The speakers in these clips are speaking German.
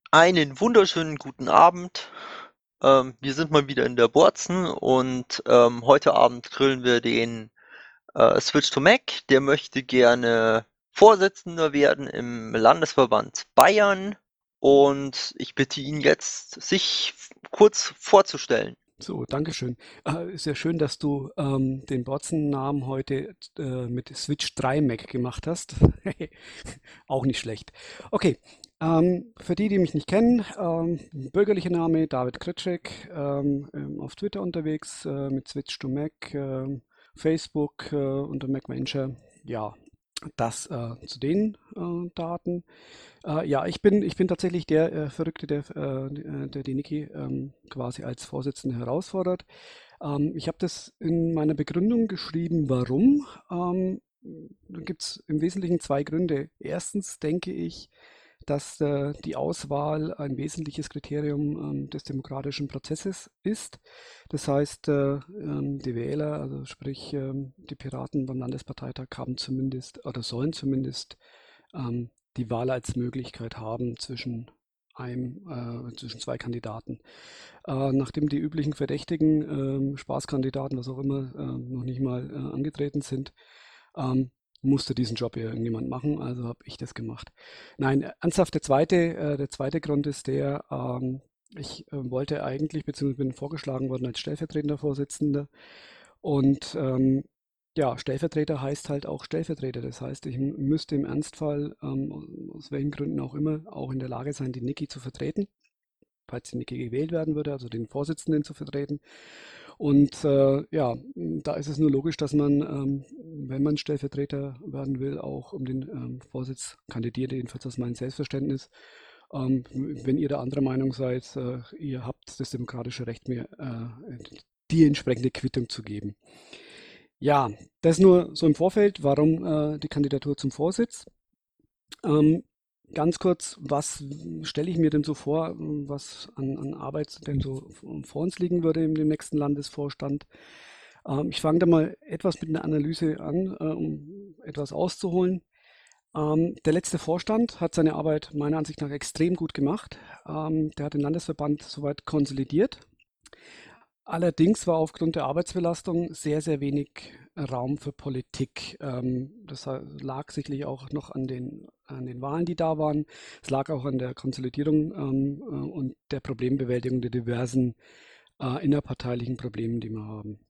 Einen wunderschönen guten Abend. Wir sind mal wieder in der Boarzen und heute Abend grillen wir den Switch to Mac. Der möchte gerne Vorsitzender werden im Landesverband Bayern und ich bitte ihn jetzt, sich kurz vorzustellen. So, Dankeschön. Ist ja schön, dass du den Botzen-Namen heute mit Switch 3 Mac gemacht hast. Auch nicht schlecht. Okay, für die, die mich nicht kennen, bürgerlicher Name David Kritschek, auf Twitter unterwegs mit Switch to Mac, Facebook unter MacVenture. Ja, das zu den Daten. Ja, ich bin tatsächlich der Verrückte, der die Niki quasi als Vorsitzende herausfordert. Ich habe das in meiner Begründung geschrieben, warum. Da gibt es im Wesentlichen zwei Gründe. Erstens denke ich, dass die Auswahl ein wesentliches Kriterium des demokratischen Prozesses ist. Das heißt, die Wähler, also sprich die Piraten beim Landesparteitag, haben zumindest oder sollen zumindest die Wahl als Möglichkeit haben zwischen zwei Kandidaten. Nachdem die üblichen Verdächtigen, Spaßkandidaten, was auch immer, noch nicht mal angetreten sind, ähm, musste diesen Job ja irgendjemand machen, also habe ich das gemacht. Nein, ernsthaft, der zweite Grund ist der, ich wollte eigentlich, beziehungsweise bin vorgeschlagen worden als stellvertretender Vorsitzender und ja, Stellvertreter heißt halt auch Stellvertreter. Das heißt, ich müsste im Ernstfall, aus welchen Gründen auch immer, auch in der Lage sein, die Niki zu vertreten, falls die Niki gewählt werden würde, also den Vorsitzenden zu vertreten. Und ja, da ist es nur logisch, dass man, wenn man Stellvertreter werden will, auch um den Vorsitz kandidiert, jedenfalls aus meinem Selbstverständnis. Wenn ihr der anderer Meinung seid, ihr habt das demokratische Recht, mir die entsprechende Quittung zu geben. Ja, das nur so im Vorfeld, warum die Kandidatur zum Vorsitz. Ähm, Ganz kurz, was stelle ich mir denn so vor, was an Arbeit denn so vor uns liegen würde im dem nächsten Landesvorstand? Ich fange da mal etwas mit einer Analyse an, um etwas auszuholen. Der letzte Vorstand hat seine Arbeit meiner Ansicht nach extrem gut gemacht. Der hat den Landesverband soweit konsolidiert. Allerdings war aufgrund der Arbeitsbelastung sehr, sehr wenig Raum für Politik. Lag sicherlich auch noch an den Wahlen, die da waren. Es lag auch an der Konsolidierung und der Problembewältigung der diversen innerparteilichen Problemen, die wir haben.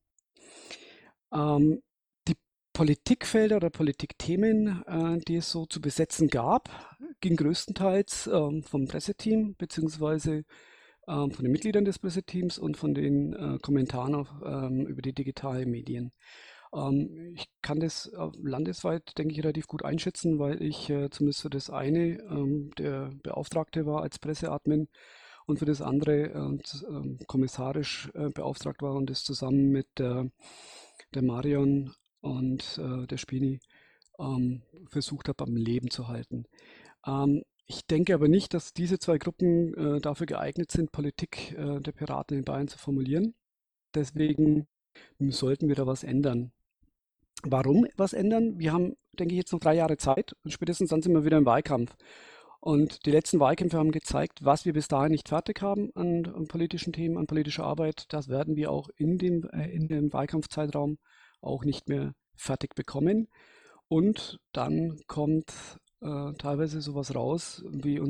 Ähm, die Politikfelder oder Politikthemen, die es so zu besetzen gab, ging größtenteils vom Presseteam beziehungsweise von den Mitgliedern des Presseteams und von den Kommentaren über die digitalen Medien. Ich kann das landesweit, denke ich, relativ gut einschätzen, weil ich zumindest für das eine der Beauftragte war als Presseadmin und für das andere kommissarisch beauftragt war und das zusammen mit der Marion und der Spini versucht habe, am Leben zu halten. Ich denke aber nicht, dass diese zwei Gruppen dafür geeignet sind, Politik der Piraten in Bayern zu formulieren. Deswegen sollten wir da was ändern. Warum was ändern? Wir haben, denke ich, jetzt noch 3 Jahre Zeit und spätestens dann sind wir wieder im Wahlkampf. Und die letzten Wahlkämpfe haben gezeigt, was wir bis dahin nicht fertig haben an politischen Themen, an politischer Arbeit. Das werden wir auch in dem Wahlkampfzeitraum auch nicht mehr fertig bekommen. Und dann kommt teilweise sowas raus wie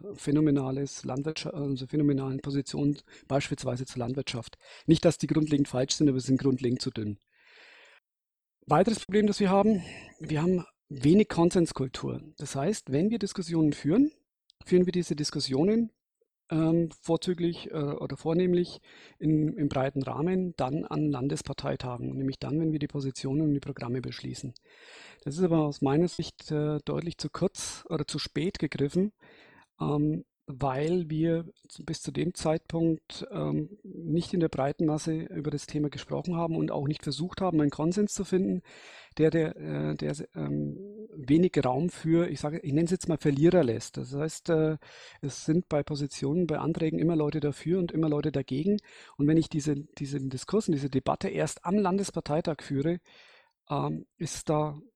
unsere phänomenalen Position beispielsweise zur Landwirtschaft. Nicht, dass die grundlegend falsch sind, aber sie sind grundlegend zu dünn. Weiteres Problem, das wir haben wenig Konsenskultur. Das heißt, wenn wir Diskussionen führen, führen wir diese Diskussionen vorzüglich oder vornehmlich im breiten Rahmen dann an Landesparteitagen, nämlich dann, wenn wir die Positionen und die Programme beschließen. Das ist aber aus meiner Sicht deutlich zu kurz oder zu spät gegriffen, weil wir bis zu dem Zeitpunkt nicht in der breiten Masse über das Thema gesprochen haben und auch nicht versucht haben, einen Konsens zu finden, der wenig Raum für, ich nenne es jetzt mal Verlierer lässt. Das heißt, es sind bei Positionen, bei Anträgen immer Leute dafür und immer Leute dagegen. Und wenn ich diesen Diskurs und diese Debatte erst am Landesparteitag führe, ist da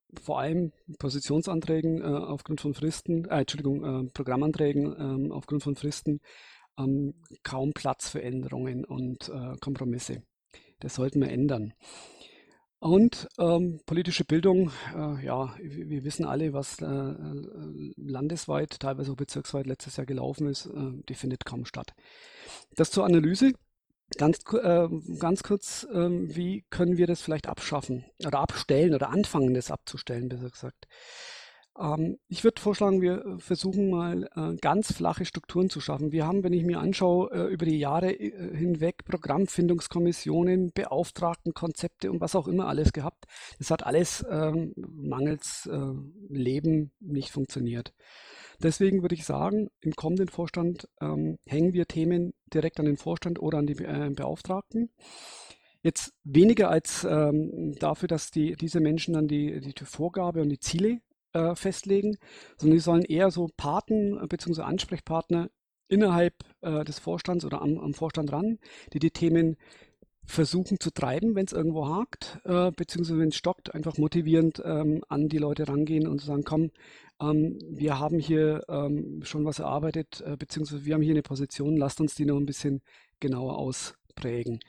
vor allem Positionsanträgen aufgrund von Fristen, Programmanträgen aufgrund von Fristen kaum Platz für Änderungen und Kompromisse. Das sollten wir ändern. Und politische Bildung, ja, wir wissen alle, was landesweit, teilweise auch bezirksweit letztes Jahr gelaufen ist, die findet kaum statt. Das zur Analyse. Ganz kurz, wie können wir das vielleicht abschaffen oder abstellen oder anfangen, das abzustellen, besser gesagt. Ich würde vorschlagen, wir versuchen mal ganz flache Strukturen zu schaffen. Wir haben, wenn ich mir anschaue, über die Jahre hinweg Programmfindungskommissionen, Beauftragtenkonzepte und was auch immer alles gehabt. Das hat alles mangels Leben nicht funktioniert. Deswegen würde ich sagen, im kommenden Vorstand hängen wir Themen direkt an den Vorstand oder an die Beauftragten. Jetzt weniger als dafür, dass diese Menschen dann die Vorgabe und die Ziele festlegen, sondern die sollen eher so Paten bzw. Ansprechpartner innerhalb des Vorstands oder am Vorstand ran, die Themen versuchen zu treiben, wenn es irgendwo hakt, beziehungsweise wenn es stockt, einfach motivierend an die Leute rangehen und sagen, komm, wir haben hier schon was erarbeitet, beziehungsweise wir haben hier eine Position, lasst uns die noch ein bisschen genauer ausprägen.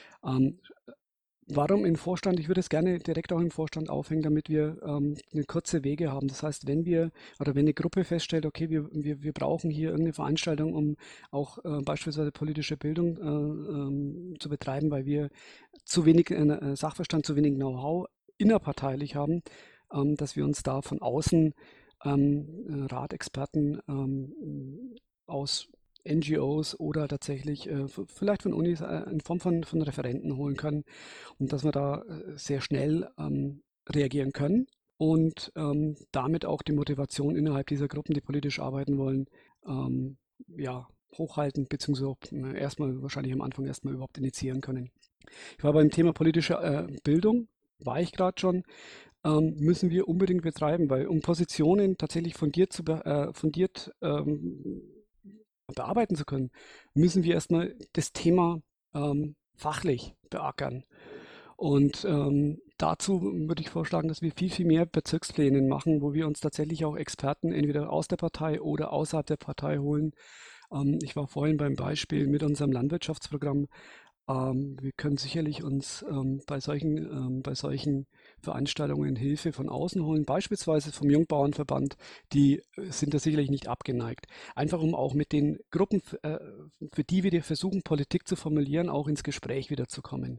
Warum im Vorstand? Ich würde es gerne direkt auch im Vorstand aufhängen, damit wir eine kurze Wege haben. Das heißt, wenn eine Gruppe feststellt, okay, wir brauchen hier irgendeine Veranstaltung, um auch beispielsweise politische Bildung zu betreiben, weil wir zu wenig Sachverstand, zu wenig Know-how innerparteilich haben, dass wir uns da von außen Ratexperten aus NGOs oder tatsächlich vielleicht von Unis in Form von Referenten holen können und dass wir da sehr schnell reagieren können und damit auch die Motivation innerhalb dieser Gruppen, die politisch arbeiten wollen, ja, hochhalten, beziehungsweise auch, erstmal wahrscheinlich am Anfang erstmal überhaupt initiieren können. Ich war beim Thema politische Bildung, war ich gerade schon, müssen wir unbedingt betreiben, weil um Positionen tatsächlich fundiert bearbeiten zu können, müssen wir erstmal das Thema fachlich beackern. Und dazu würde ich vorschlagen, dass wir viel, viel mehr Bezirkspläne machen, wo wir uns tatsächlich auch Experten entweder aus der Partei oder außerhalb der Partei holen. Ich war vorhin beim Beispiel mit unserem Landwirtschaftsprogramm. Wir können sicherlich uns bei solchen Veranstaltungen Hilfe von außen holen, beispielsweise vom Jungbauernverband. Die sind da sicherlich nicht abgeneigt. Einfach um auch mit den Gruppen, für die wir versuchen, Politik zu formulieren, auch ins Gespräch wiederzukommen.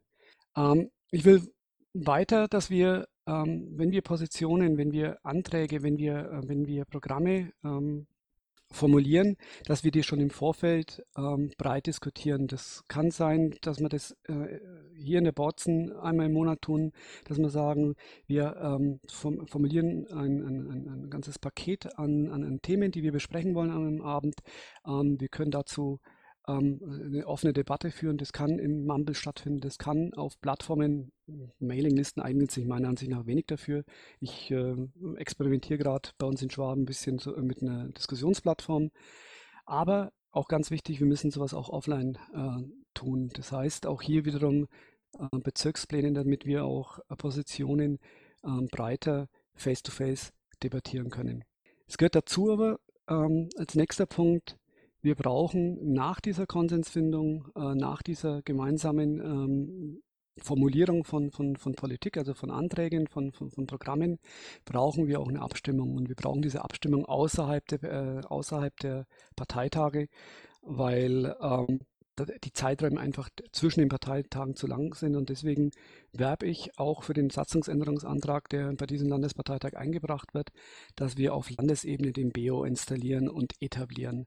Ich will weiter, dass wir, wenn wir Positionen, wenn wir Anträge, wenn wir Programme formulieren, dass wir die schon im Vorfeld breit diskutieren. Das kann sein, dass wir das hier in der Botzen einmal im Monat tun, dass wir sagen, wir formulieren ein ganzes Paket an Themen, die wir besprechen wollen an einem Abend. Wir können dazu eine offene Debatte führen. Das kann im Mumble stattfinden, das kann auf Plattformen, Mailinglisten eignet sich meiner Ansicht nach wenig dafür. Ich experimentiere gerade bei uns in Schwaben ein bisschen so, mit einer Diskussionsplattform. Aber auch ganz wichtig, wir müssen sowas auch offline tun. Das heißt, auch hier wiederum Bezirkspläne, damit wir auch Positionen breiter face-to-face debattieren können. Es gehört dazu aber als nächster Punkt, wir brauchen nach dieser Konsensfindung, nach dieser gemeinsamen Formulierung von Politik, also von Anträgen, von Programmen, brauchen wir auch eine Abstimmung. Und wir brauchen diese Abstimmung außerhalb der Parteitage, weil die Zeiträume einfach zwischen den Parteitagen zu lang sind. Und deswegen werbe ich auch für den Satzungsänderungsantrag, der bei diesem Landesparteitag eingebracht wird, dass wir auf Landesebene den BO installieren und etablieren.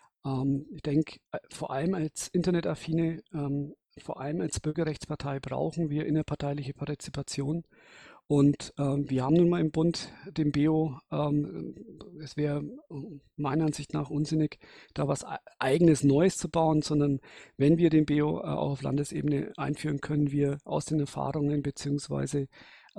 Ich denke, vor allem als Internetaffine, vor allem als Bürgerrechtspartei brauchen wir innerparteiliche Partizipation. Und wir haben nun mal im Bund den BO. Es wäre meiner Ansicht nach unsinnig, da was Eigenes Neues zu bauen, sondern wenn wir den BO auch auf Landesebene einführen, können wir aus den Erfahrungen beziehungsweise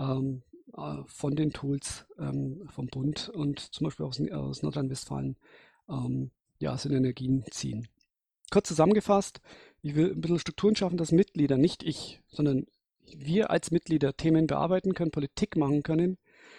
von den Tools vom Bund und zum Beispiel aus Nordrhein-Westfalen ja, Synergien ziehen. Kurz zusammengefasst, ich will ein bisschen Strukturen schaffen, dass Mitglieder, nicht ich, sondern wir als Mitglieder Themen bearbeiten können, Politik machen können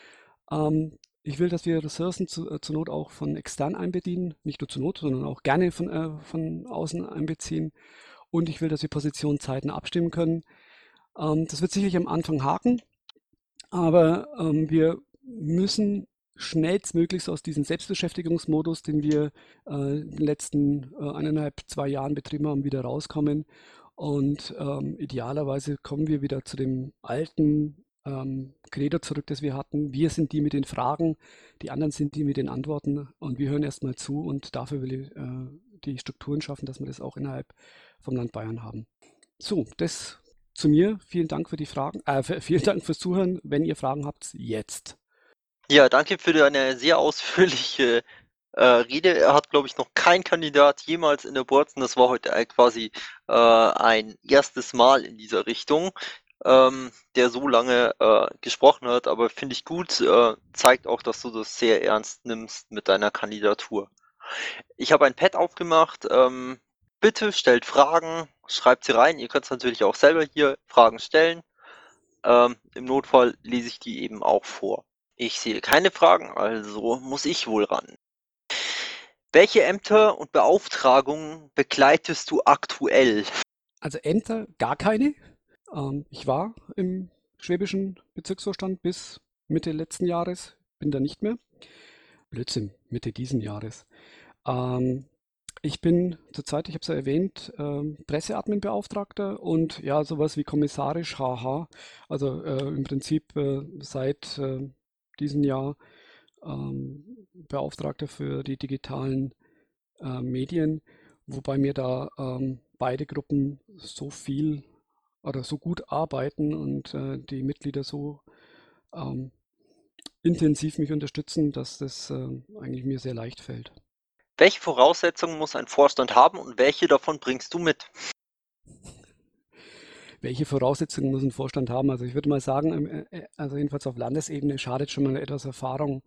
Ich will, dass wir Ressourcen zur Not auch von extern einbeziehen, nicht nur zur Not, sondern auch gerne von außen einbeziehen. Und ich will, dass wir Positionen zeitnah abstimmen können. Das wird sicherlich am Anfang haken, aber wir müssen schnellstmöglichst aus diesem Selbstbeschäftigungsmodus, den wir in den letzten 1,5, 2 Jahren betrieben haben, wieder rauskommen. Und idealerweise kommen wir wieder zu dem alten Credo zurück, das wir hatten. Wir sind die mit den Fragen, die anderen sind die mit den Antworten und wir hören erstmal zu und dafür will ich die Strukturen schaffen, dass wir das auch innerhalb vom Land Bayern haben. So, das zu mir. Vielen Dank für die Fragen. Vielen Dank fürs Zuhören. Wenn ihr Fragen habt, jetzt. Ja, danke für deine sehr ausführliche Rede. Er hat, glaube ich, noch kein Kandidat jemals in der Boards, das war heute quasi ein erstes Mal in dieser Richtung, der so lange gesprochen hat, aber finde ich gut, zeigt auch, dass du das sehr ernst nimmst mit deiner Kandidatur. Ich habe ein Pad aufgemacht. Bitte stellt Fragen, schreibt sie rein. Ihr könnt natürlich auch selber hier Fragen stellen. Im Notfall lese ich die eben auch vor. Ich sehe keine Fragen, also muss ich wohl ran. Welche Ämter und Beauftragungen begleitest du aktuell? Also Ämter gar keine. Ich war im schwäbischen Bezirksvorstand bis Mitte letzten Jahres, bin da nicht mehr. Blödsinn, Mitte diesen Jahres. Ähm, Ich bin zurzeit, ich habe es ja erwähnt, Presseadmin-Beauftragter und ja, sowas wie kommissarisch, haha. Also im Prinzip seit diesem Jahr Beauftragter für die digitalen Medien, wobei mir da beide Gruppen so viel oder so gut arbeiten und die Mitglieder so ähm, intensiv mich unterstützen, dass das eigentlich mir sehr leicht fällt. Welche Voraussetzungen muss ein Vorstand haben und welche davon bringst du mit? Welche Voraussetzungen muss ein Vorstand haben? Also ich würde mal sagen, also jedenfalls auf Landesebene schadet schon mal etwas Erfahrung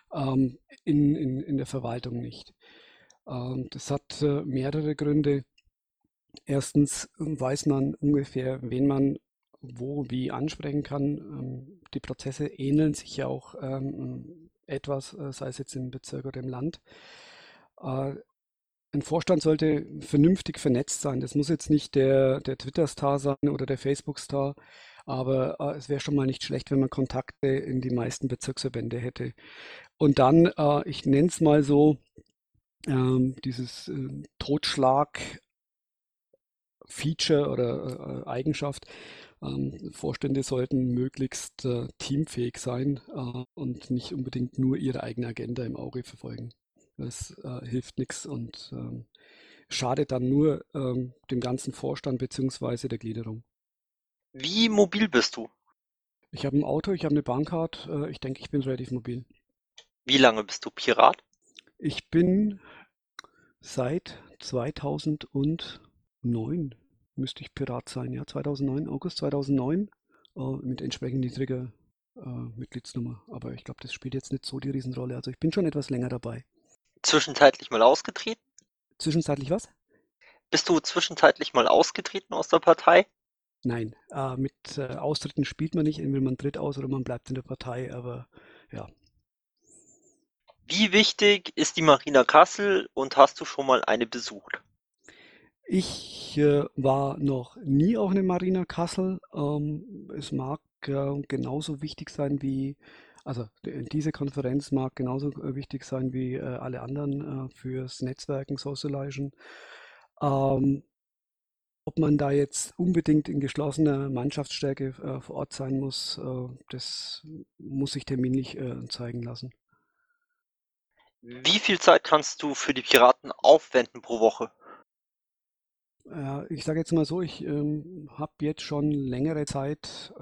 in der Verwaltung nicht. Das hat mehrere Gründe. Erstens weiß man ungefähr, wen man wo wie ansprechen kann. Die Prozesse ähneln sich ja auch etwas, sei es jetzt im Bezirk oder im Land. Äh, Ein Vorstand sollte vernünftig vernetzt sein. Das muss jetzt nicht der Twitter-Star sein oder der Facebook-Star, aber es wäre schon mal nicht schlecht, wenn man Kontakte in die meisten Bezirksverbände hätte. Und dann, ich nenne es mal so, dieses Totschlag-Feature oder Eigenschaft. Vorstände sollten möglichst teamfähig sein und nicht unbedingt nur ihre eigene Agenda im Auge verfolgen. Das hilft nichts und schadet dann nur dem ganzen Vorstand bzw. der Gliederung. Wie mobil bist du? Ich habe ein Auto, ich habe eine Bahncard, ich denke, ich bin relativ mobil. Wie lange bist du Pirat? Ich bin seit 2009, müsste ich Pirat sein, ja, 2009, August 2009, mit entsprechend niedriger Mitgliedsnummer. Aber ich glaube, das spielt jetzt nicht so die Riesenrolle. Also ich bin schon etwas länger dabei. Zwischenzeitlich mal ausgetreten? Zwischenzeitlich was? Bist du zwischenzeitlich mal ausgetreten aus der Partei? Nein, mit Austritten spielt man nicht. Entweder man tritt aus oder man bleibt in der Partei. Aber ja, Wie wichtig ist die Marina Kassel und hast du schon mal eine besucht? ich war noch nie auf einer Marina Kassel. Es mag genauso wichtig sein wie, also diese Konferenz mag genauso wichtig sein wie alle anderen fürs Netzwerken, Socializen. Ähm, Ob man da jetzt unbedingt in geschlossener Mannschaftsstärke vor Ort sein muss, das muss sich terminlich zeigen lassen. Wie viel Zeit kannst du für die Piraten aufwenden pro Woche? Ich sage jetzt mal so, ich habe jetzt schon längere Zeit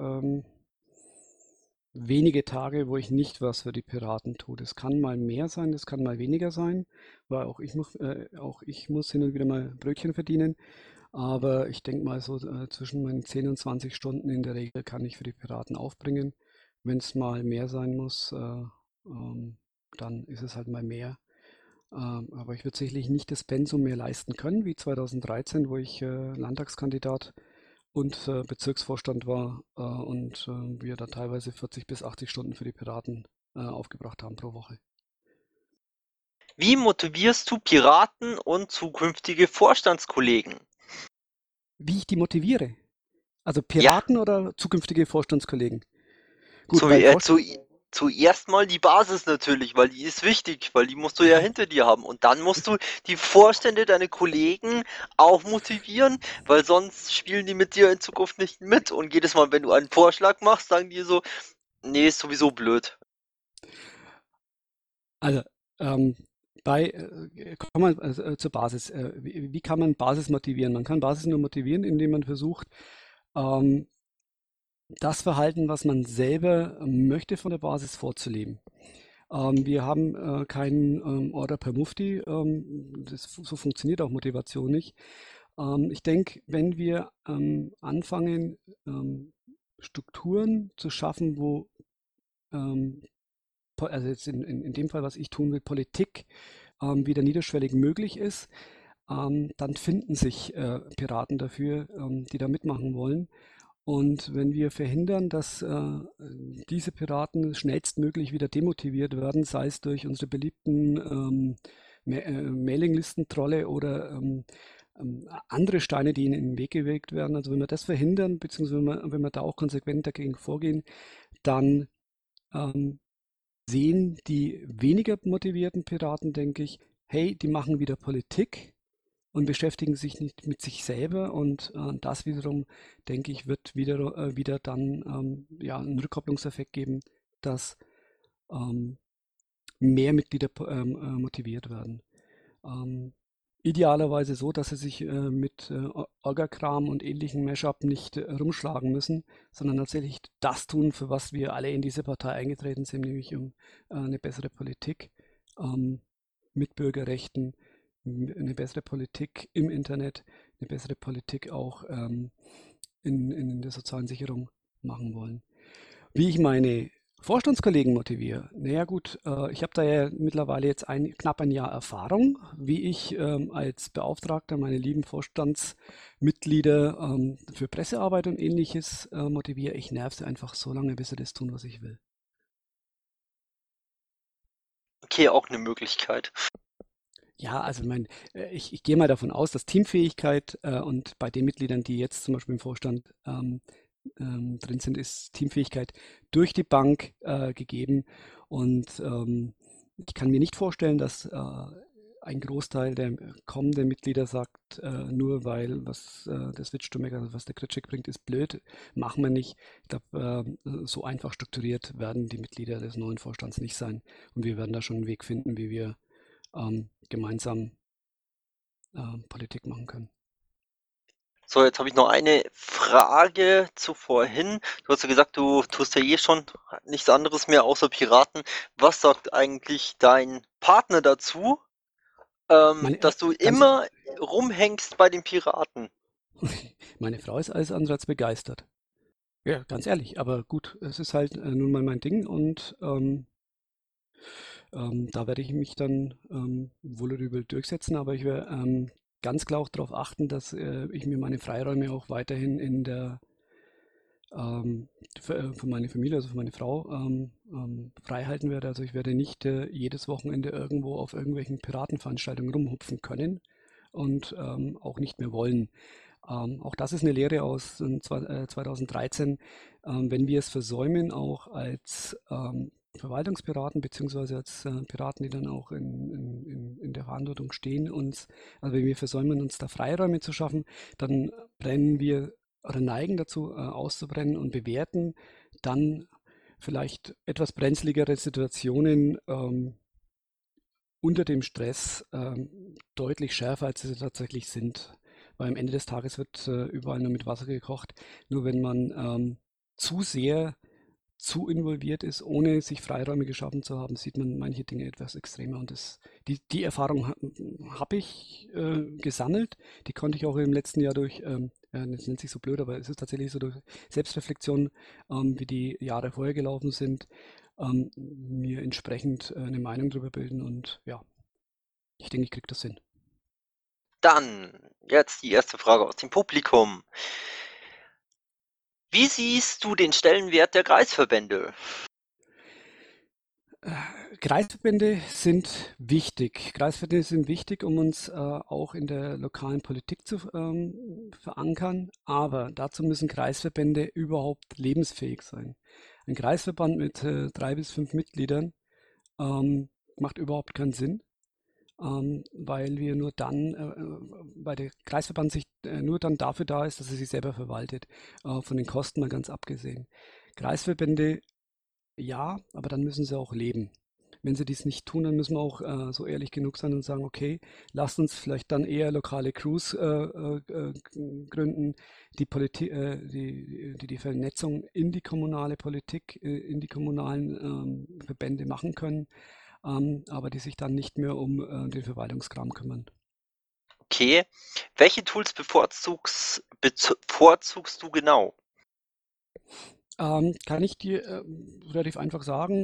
wenige Tage, wo ich nicht was für die Piraten tue. Das kann mal mehr sein, das kann mal weniger sein, weil auch ich muss hin und wieder mal Brötchen verdienen. Aber ich denke mal so zwischen meinen 10 und 20 Stunden in der Regel kann ich für die Piraten aufbringen. Wenn es mal mehr sein muss, dann ist es halt mal mehr. Aber ich würde sicherlich nicht das Pensum mehr leisten können wie 2013, wo ich Landtagskandidat und Bezirksvorstand war und wir da teilweise 40 bis 80 Stunden für die Piraten aufgebracht haben pro Woche. Wie motivierst du Piraten und zukünftige Vorstandskollegen? Wie ich die motiviere? Also Ja, Piraten oder zukünftige Vorstandskollegen? Gut, zu, beim äh, Vorstand. zu, zuerst mal die Basis natürlich, weil die ist wichtig, weil die musst du ja hinter dir haben. Und dann musst du die Vorstände, deine Kollegen auch motivieren, weil sonst spielen die mit dir in Zukunft nicht mit. Und jedes Mal, wenn du einen Vorschlag machst, sagen die so, nee, ist sowieso blöd. Also, ähm, kommen wir zur Basis. Wie kann man Basis motivieren? Man kann Basis nur motivieren, indem man versucht, ähm, das Verhalten, was man selber möchte, von der Basis vorzuleben. Wir haben keinen Order per Mufti. So funktioniert auch Motivation nicht. Ich denke, wenn wir anfangen, Strukturen zu schaffen, wo ähm, also jetzt in dem Fall, was ich tun will, Politik wieder niederschwellig möglich ist, dann finden sich Piraten dafür, die da mitmachen wollen. Und wenn wir verhindern, dass diese Piraten schnellstmöglich wieder demotiviert werden, sei es durch unsere beliebten Mailinglisten-Trolle oder andere Steine, die ihnen in den Weg gelegt werden, also wenn wir das verhindern, beziehungsweise wenn wir da auch konsequent dagegen vorgehen, dann ähm, sehen die weniger motivierten Piraten, denke ich, hey, die machen wieder Politik und beschäftigen sich nicht mit sich selber und das wiederum, denke ich, wird wieder dann ja, einen Rückkopplungseffekt geben, dass ähm, mehr Mitglieder motiviert werden. Ähm, Idealerweise so, dass sie sich mit Orga-Kram und ähnlichen Mashup nicht rumschlagen müssen, sondern tatsächlich das tun, für was wir alle in diese Partei eingetreten sind, nämlich um eine bessere Politik mit Bürgerrechten, eine bessere Politik im Internet, eine bessere Politik auch in der sozialen Sicherung machen wollen. Wie ich meine Vorstandskollegen motiviere? Naja gut, ich habe da ja mittlerweile jetzt knapp ein Jahr Erfahrung, wie ich als Beauftragter meine lieben Vorstandsmitglieder für Pressearbeit und ähnliches motiviere. Ich nerv sie einfach so lange, bis sie das tun, was ich will. Okay, auch eine Möglichkeit. Ja, also ich gehe mal davon aus, dass Teamfähigkeit und bei den Mitgliedern, die jetzt zum Beispiel im Vorstand drin sind, ist Teamfähigkeit durch die Bank gegeben. Und ich kann mir nicht vorstellen, dass ein Großteil der kommenden Mitglieder sagt, nur weil was der Switch to Mac, also was der Kritschik bringt, ist blöd, machen wir nicht. Ich glaube, so einfach strukturiert werden die Mitglieder des neuen Vorstands nicht sein. Und wir werden da schon einen Weg finden, wie wir gemeinsam Politik machen können. So, jetzt habe ich noch eine Frage zu vorhin. Du hast ja gesagt, du tust ja eh schon nichts anderes mehr außer Piraten. Was sagt eigentlich dein Partner dazu, Meine, dass du ganz, immer rumhängst bei den Piraten? meine Frau ist alles andere als begeistert. Ja, ganz ehrlich, aber gut, es ist halt nun mal mein Ding und da werde ich mich dann wohl oder übel durchsetzen, aber ich werde ganz klar auch darauf achten, dass ich mir meine Freiräume auch weiterhin in der für meine Familie, also für meine Frau, frei halten werde. Also ich werde nicht jedes Wochenende irgendwo auf irgendwelchen Piratenveranstaltungen rumhupfen können und auch nicht mehr wollen. Auch das ist eine Lehre aus 2013. Wenn wir es versäumen, auch als Verwaltungspiraten beziehungsweise als Piraten, die dann auch in der Verantwortung stehen, also wenn wir versäumen, uns da Freiräume zu schaffen, dann brennen wir oder neigen dazu, auszubrennen und bewerten dann vielleicht etwas brenzligere Situationen unter dem Stress deutlich schärfer, als sie tatsächlich sind. Weil am Ende des Tages wird überall nur mit Wasser gekocht. Nur wenn man zu sehr zu involviert ist, ohne sich Freiräume geschaffen zu haben, sieht man manche Dinge etwas extremer. Und die Erfahrung habe ich gesammelt. Die konnte ich auch im letzten Jahr durch, ja, das nennt sich so blöd, aber es ist tatsächlich so durch Selbstreflexion, wie die Jahre vorher gelaufen sind, mir entsprechend eine Meinung darüber bilden. Und ja, ich denke, ich kriege das hin. Dann jetzt die erste Frage aus dem Publikum. Wie siehst du den Stellenwert der Kreisverbände? Kreisverbände sind wichtig. Kreisverbände sind wichtig, um uns auch in der lokalen Politik zu verankern, aber dazu müssen Kreisverbände überhaupt lebensfähig sein. Ein Kreisverband mit 3 bis 5 Mitgliedern macht überhaupt keinen Sinn, weil wir nur dann, weil der Kreisverband sich nur dann dafür da ist, dass er sich selber verwaltet, von den Kosten mal ganz abgesehen. Kreisverbände ja, aber dann müssen sie auch leben. Wenn sie dies nicht tun, dann müssen wir auch so ehrlich genug sein und sagen, okay, lasst uns vielleicht dann eher lokale Crews gründen, die, die Vernetzung in die kommunale Politik, in die kommunalen Verbände machen können, aber die sich dann nicht mehr um den Verwaltungskram kümmern. Okay. Welche Tools bevorzugst du genau? Kann ich dir relativ einfach sagen,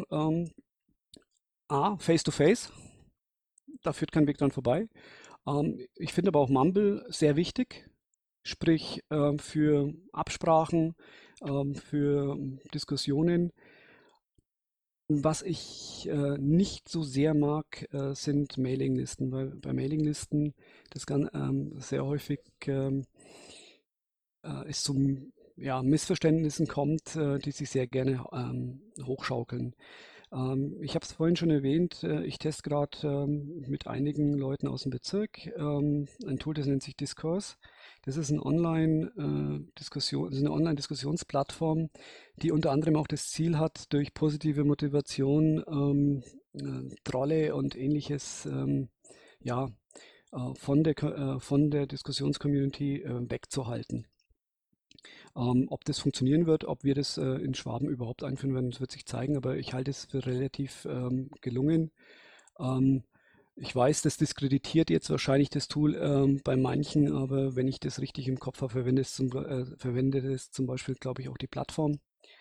A, Face-to-Face, da führt kein Weg dran vorbei. Ich finde aber auch Mumble sehr wichtig, sprich für Absprachen, für Diskussionen. Was ich nicht so sehr mag, sind Mailinglisten, weil bei Mailinglisten das sehr häufig es zu ja, Missverständnissen kommt, die sich sehr gerne hochschaukeln. Ich habe es vorhin schon erwähnt, ich teste gerade mit einigen Leuten aus dem Bezirk ein Tool, das nennt sich Discourse. Das ist das ist eine Online-Diskussionsplattform, die unter anderem auch das Ziel hat, durch positive Motivation Trolle und ähnliches ja, von der Diskussionscommunity wegzuhalten. Ob das funktionieren wird, ob wir das in Schwaben überhaupt einführen werden, das wird sich zeigen, aber ich halte es für relativ gelungen. Ähm, Ich weiß, das diskreditiert jetzt wahrscheinlich das Tool bei manchen, aber wenn ich das richtig im Kopf habe, verwende das zum Beispiel, glaube ich, auch die Plattform.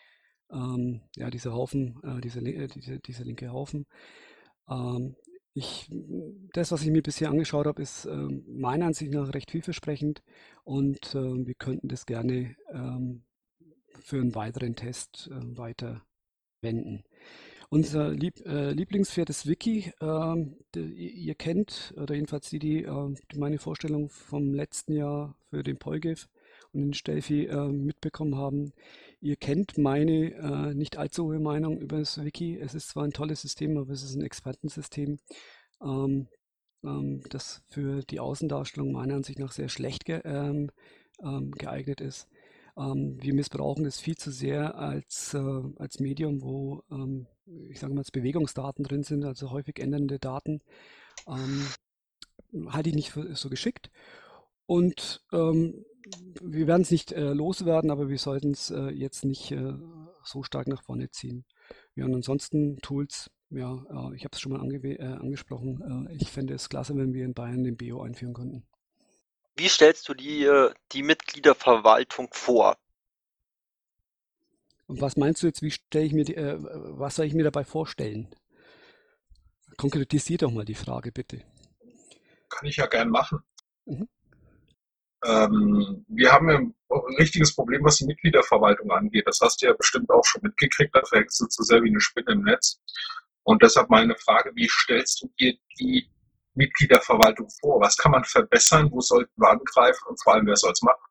Ja, dieser Haufen, dieser linke Haufen. Ähm, Das, was ich mir bisher angeschaut habe, ist meiner Ansicht nach recht vielversprechend und wir könnten das gerne für einen weiteren Test weiter wenden. Unser Lieblingspferd ist Vicky. Ihr kennt, oder jedenfalls die meine Vorstellung vom letzten Jahr für den Polgif und den Stelfi mitbekommen haben. Ihr kennt meine nicht allzu hohe Meinung über das Wiki. Es ist zwar ein tolles System, aber es ist ein Expertensystem, ähm, das für die Außendarstellung meiner Ansicht nach sehr schlecht geeignet ist. Wir missbrauchen es viel zu sehr als Medium, wo ich sage mal, als Bewegungsdaten drin sind, also häufig ändernde Daten. Ähm, Halte ich nicht für so geschickt. Und wir werden es nicht loswerden, aber wir sollten es jetzt nicht so stark nach vorne ziehen. Ja, und ansonsten Tools, ja, ich habe es schon mal angesprochen. Ich fände es klasse, wenn wir in Bayern den BO einführen könnten. Wie stellst du die Mitgliederverwaltung vor? Und was meinst du jetzt, was soll ich mir dabei vorstellen? Konkretisier doch mal die Frage, bitte. Kann ich ja gern machen. Mhm. Wir haben ja ein richtiges Problem, was die Mitgliederverwaltung angeht. Das hast du ja bestimmt auch schon mitgekriegt. Dafür hängst du zu sehr wie eine Spinne im Netz. Und deshalb meine Frage, wie stellst du dir die Mitgliederverwaltung vor? Was kann man verbessern? Wo sollten wir angreifen? Und vor allem, wer soll es machen?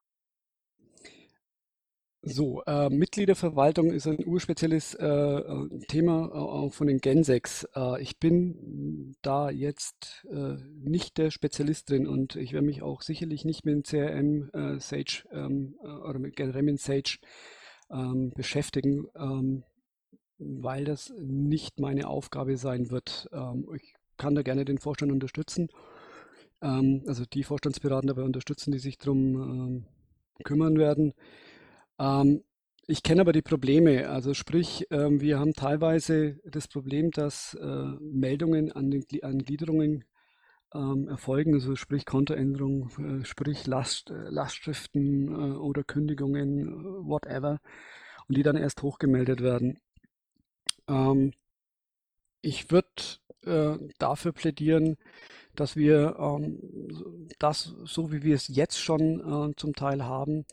So, Mitgliederverwaltung ist ein urspezielles Thema auch von den Gensecs. Ich bin da jetzt nicht der Spezialist drin und ich werde mich auch sicherlich nicht mit dem CRM Sage oder generell mit Sage beschäftigen, weil das nicht meine Aufgabe sein wird. Ich kann da gerne den Vorstand unterstützen, also die Vorstandsberater dabei unterstützen, die sich darum kümmern werden. Ähm, Ich kenne aber die Probleme. Also sprich, wir haben teilweise das Problem, dass Meldungen an Gliederungen erfolgen, also sprich Kontoänderungen, sprich Lastschriften oder Kündigungen, whatever, und die dann erst hochgemeldet werden. Ähm, Ich würde dafür plädieren, dass wir das, so wie wir es jetzt schon zum Teil haben,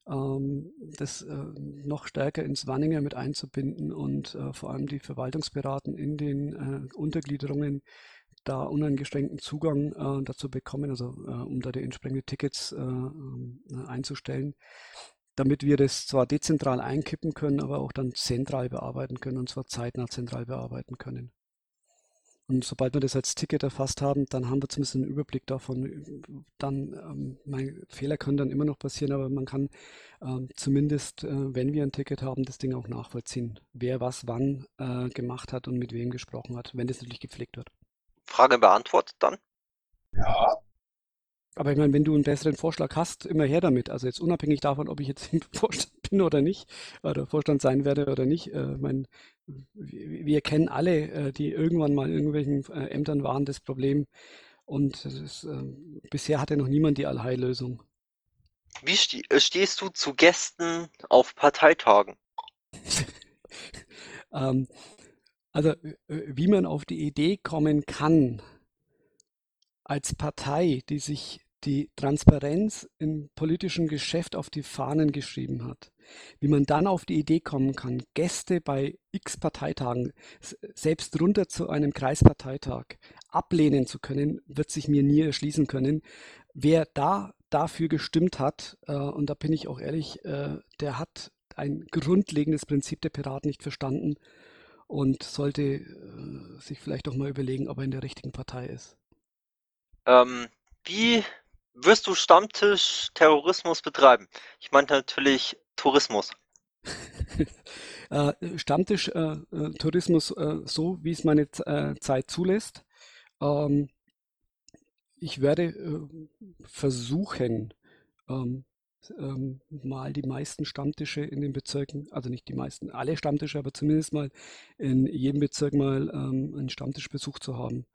das noch stärker ins Runninger mit einzubinden und vor allem die Verwaltungsberater in den Untergliederungen da uneingeschränkten Zugang dazu bekommen, also um da die entsprechenden Tickets einzustellen, damit wir das zwar dezentral einkippen können, aber auch dann zentral bearbeiten können, und zwar zeitnah zentral bearbeiten können. Und sobald wir das als Ticket erfasst haben, dann haben wir zumindest einen Überblick davon. Dann, Fehler können dann immer noch passieren, aber man kann zumindest, wenn wir ein Ticket haben, das Ding auch nachvollziehen, wer was wann gemacht hat und mit wem gesprochen hat, wenn das natürlich gepflegt wird. Frage beantwortet dann? Ja, Aber ich meine, wenn du einen besseren Vorschlag hast, immer her damit. Also jetzt unabhängig davon, ob ich jetzt im Vorstand bin oder nicht, oder Vorstand sein werde oder nicht. Ich meine, wir kennen alle, die irgendwann mal in irgendwelchen Ämtern waren, das Problem. Und bisher hatte noch niemand die Allheillösung. Wie stehst du zu Gästen auf Parteitagen? Ähm, also, wie man auf die Idee kommen kann, als Partei, die sich die Transparenz im politischen Geschäft auf die Fahnen geschrieben hat, wie man dann auf die Idee kommen kann, Gäste bei X Parteitagen, selbst runter zu einem Kreisparteitag, ablehnen zu können, wird sich mir nie erschließen können. Wer dafür gestimmt hat, und da bin ich auch ehrlich, der hat ein grundlegendes Prinzip der Piraten nicht verstanden und sollte sich vielleicht auch mal überlegen, ob er in der richtigen Partei ist. Wie wirst du Stammtisch-Terrorismus betreiben? Ich meinte natürlich Tourismus. Stammtisch-Tourismus, so wie es meine Zeit zulässt. Ähm, Ich werde versuchen, ähm, mal die meisten Stammtische in den Bezirken, also nicht die meisten, alle Stammtische, aber zumindest mal in jedem Bezirk mal einen Stammtischbesuch zu haben.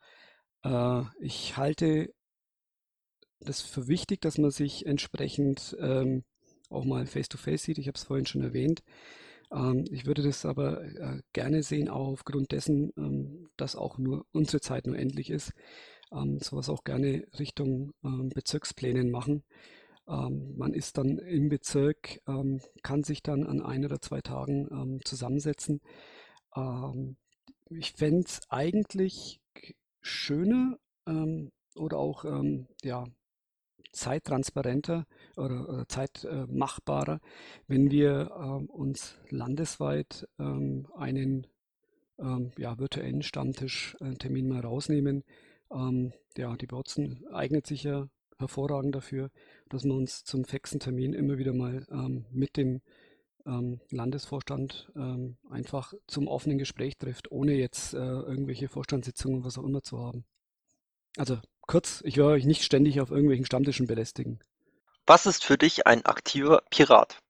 Ich halte das für wichtig, dass man sich entsprechend auch mal face-to-face sieht. Ich habe es vorhin schon erwähnt. Ich würde das aber gerne sehen, auch aufgrund dessen, dass auch nur unsere Zeit nur endlich ist. Sowas auch gerne Richtung Bezirksplänen machen. Man ist dann im Bezirk, kann sich dann an 1 oder 2 Tagen zusammensetzen. Ähm, Ich fände es eigentlich schöner oder auch ja, zeittransparenter oder zeitmachbarer, wenn wir uns landesweit einen ja, virtuellen Stammtisch-Termin mal rausnehmen. Ja, die Bautzen eignet sich ja hervorragend dafür, dass wir uns zum fixen Termin immer wieder mal mit dem Landesvorstand einfach zum offenen Gespräch trifft, ohne jetzt irgendwelche Vorstandssitzungen, was auch immer zu haben. Also kurz, ich will euch nicht ständig auf irgendwelchen Stammtischen belästigen. Was ist für dich ein aktiver Pirat?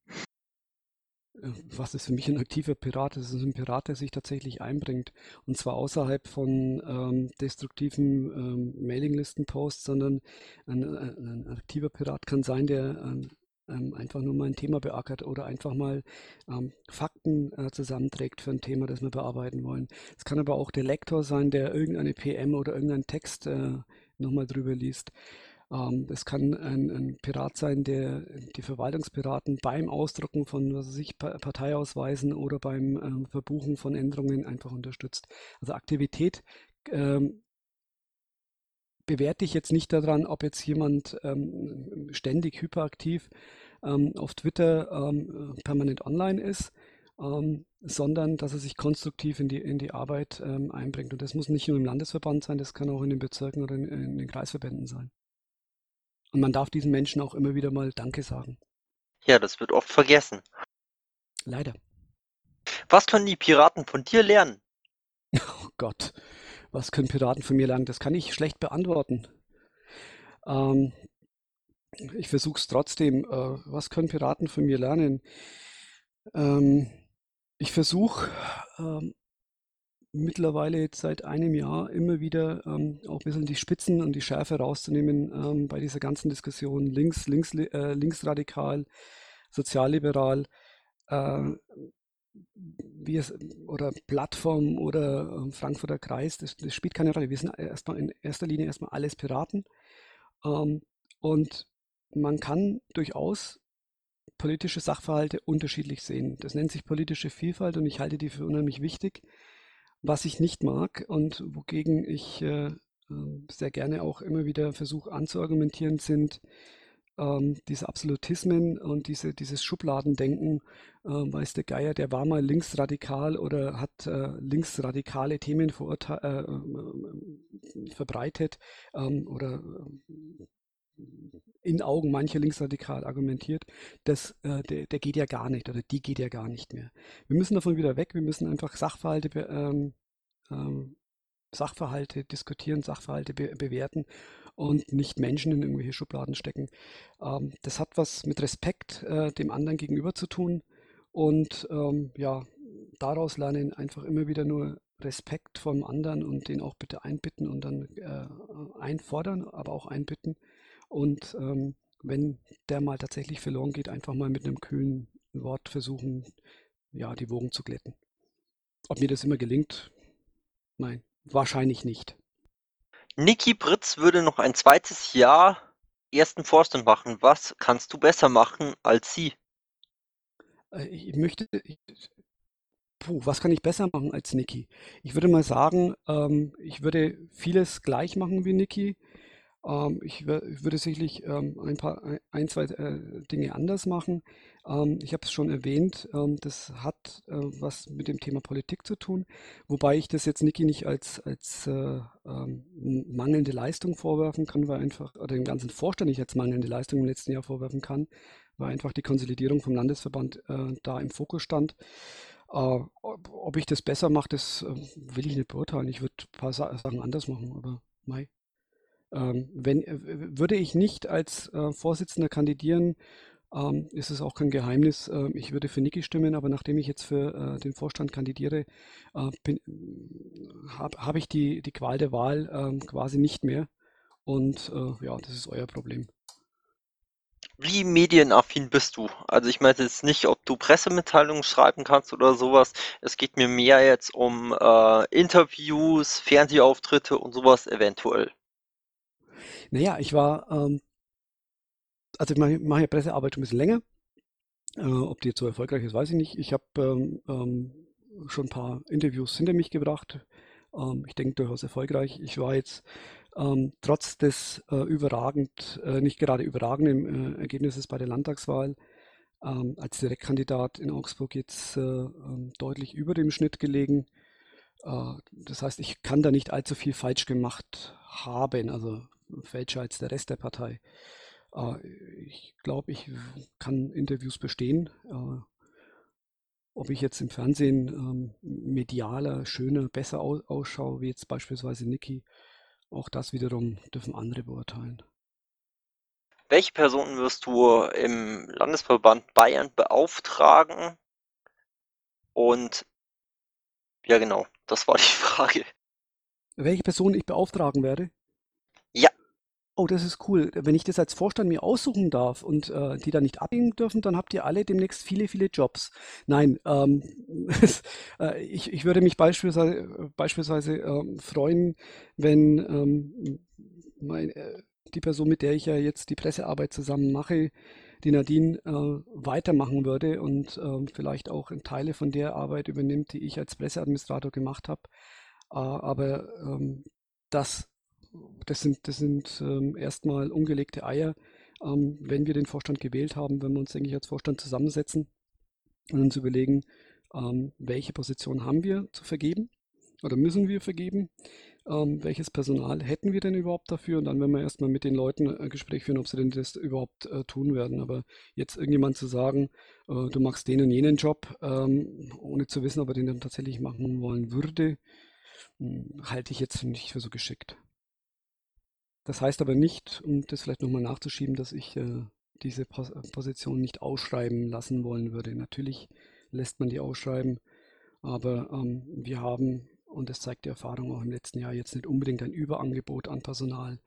Was ist für mich ein aktiver Pirat? Das ist ein Pirat, der sich tatsächlich einbringt. Und zwar außerhalb von destruktiven Mailinglisten-Posts, sondern ein aktiver Pirat kann sein, der einfach nur mal ein Thema beackert oder einfach mal Fakten zusammenträgt für ein Thema, das wir bearbeiten wollen. Es kann aber auch der Lektor sein, der irgendeine PM oder irgendeinen Text nochmal drüber liest. Es kann ein Pirat sein, der die Verwaltungspiraten beim Ausdrucken von, was weiß ich, Parteiausweisen oder beim Verbuchen von Änderungen einfach unterstützt. Also Aktivität bewerte ich jetzt nicht daran, ob jetzt jemand ständig hyperaktiv auf Twitter permanent online ist, sondern dass er sich konstruktiv in die Arbeit einbringt. Und das muss nicht nur im Landesverband sein, das kann auch in den Bezirken oder in den Kreisverbänden sein. Und man darf diesen Menschen auch immer wieder mal Danke sagen. Ja, das wird oft vergessen. Leider. Was können die Piraten von dir lernen? Oh Gott, was können Piraten von mir lernen? Das kann ich schlecht beantworten. Ähm, Ich versuche es trotzdem. Was können Piraten von mir lernen? Ich versuche mittlerweile jetzt seit einem Jahr immer wieder auch ein bisschen die Spitzen und die Schärfe rauszunehmen bei dieser ganzen Diskussion linksradikal, sozialliberal, äh, wie es, oder Plattform oder Frankfurter Kreis, das spielt keine Rolle. Wir sind erstmal in erster Linie erstmal alles Piraten und man kann durchaus politische Sachverhalte unterschiedlich sehen. Das nennt sich politische Vielfalt und ich halte die für unheimlich wichtig. Was ich nicht mag und wogegen ich sehr gerne auch immer wieder versuche anzuargumentieren, sind diese Absolutismen und dieses Schubladendenken. Weiß der Geier, der war mal linksradikal oder hat linksradikale Themen verbreitet oder in Augen mancher linksradikal argumentiert, der geht ja gar nicht oder die geht ja gar nicht mehr. Wir müssen davon wieder weg, wir müssen einfach Sachverhalte diskutieren, Sachverhalte bewerten und nicht Menschen in irgendwelche Schubladen stecken. Das hat was mit Respekt dem anderen gegenüber zu tun und ja, daraus lernen einfach immer wieder nur Respekt vom anderen und den auch bitte einbitten und dann einfordern, aber auch einbitten. Und wenn der mal tatsächlich verloren geht, einfach mal mit einem kühlen Wort versuchen, ja, die Wogen zu glätten. Ob mir das immer gelingt? Nein, wahrscheinlich nicht. Niki Britz würde noch ein zweites Jahr ersten Vorstand machen. Was kannst du besser machen als sie? Ich möchte, was kann ich besser machen als Niki? Ich würde mal sagen, ich würde vieles gleich machen wie Niki. Ich würde sicherlich zwei Dinge anders machen. Ich habe es schon erwähnt, das hat was mit dem Thema Politik zu tun, wobei ich das jetzt Niki nicht als mangelnde Leistung vorwerfen kann, weil einfach, oder dem ganzen Vorstand nicht als mangelnde Leistung im letzten Jahr vorwerfen kann, weil einfach die Konsolidierung vom Landesverband da im Fokus stand. Ob ich das besser mache, das will ich nicht beurteilen. Ich würde ein paar Sachen anders machen, aber mei. Würde ich nicht als Vorsitzender kandidieren, ist es auch kein Geheimnis. Ich würde für Niki stimmen, aber nachdem ich jetzt für den Vorstand kandidiere, habe ich die Qual der Wahl quasi nicht mehr. Und ja, das ist euer Problem. Wie medienaffin bist du? Also ich meinte jetzt nicht, ob du Pressemitteilungen schreiben kannst oder sowas. Es geht mir mehr jetzt um Interviews, Fernsehauftritte und sowas eventuell. Naja, also ich mache ja Pressearbeit schon ein bisschen länger. Ob die jetzt so erfolgreich ist, weiß ich nicht. Ich habe schon ein paar Interviews hinter mich gebracht. Ich denke durchaus erfolgreich. Ich war jetzt trotz des nicht gerade überragenden Ergebnisses bei der Landtagswahl als Direktkandidat in Augsburg jetzt deutlich über dem Schnitt gelegen. Das heißt, ich kann da nicht allzu viel falsch gemacht haben, also falscher als der Rest der Partei. Äh, Ich glaube, ich kann Interviews bestehen. Ob ich jetzt im Fernsehen medialer, schöner, besser ausschaue, wie jetzt beispielsweise Niki, auch das wiederum dürfen andere beurteilen. Welche Personen wirst du im Landesverband Bayern beauftragen? Und ja genau, das war die Frage. Welche Person ich beauftragen werde? Ja, Oh, das ist cool. Wenn ich das als Vorstand mir aussuchen darf und die dann nicht abgeben dürfen, dann habt ihr alle demnächst viele, viele Jobs. Nein, ich würde mich beispielsweise freuen, wenn die Person, mit der ich ja jetzt die Pressearbeit zusammen mache, die Nadine, weitermachen würde und vielleicht auch Teile von der Arbeit übernimmt, die ich als Presseadministrator gemacht habe. Aber das das sind erstmal ungelegte Eier. Wenn wir den Vorstand gewählt haben, wenn wir uns, denke ich, als Vorstand zusammensetzen und uns überlegen, welche Position haben wir zu vergeben oder müssen wir vergeben, welches Personal hätten wir denn überhaupt dafür und dann werden wir erstmal mit den Leuten ein Gespräch führen, ob sie denn das überhaupt tun werden. Aber jetzt irgendjemand zu sagen, du machst den und jenen Job, ohne zu wissen, ob er den dann tatsächlich machen wollen würde, halte ich jetzt nicht für so geschickt. Das heißt aber nicht, um das vielleicht nochmal nachzuschieben, dass ich diese Position nicht ausschreiben lassen wollen würde. Natürlich lässt man die ausschreiben, aber wir haben, und das zeigt die Erfahrung auch im letzten Jahr, jetzt nicht unbedingt ein Überangebot an Personal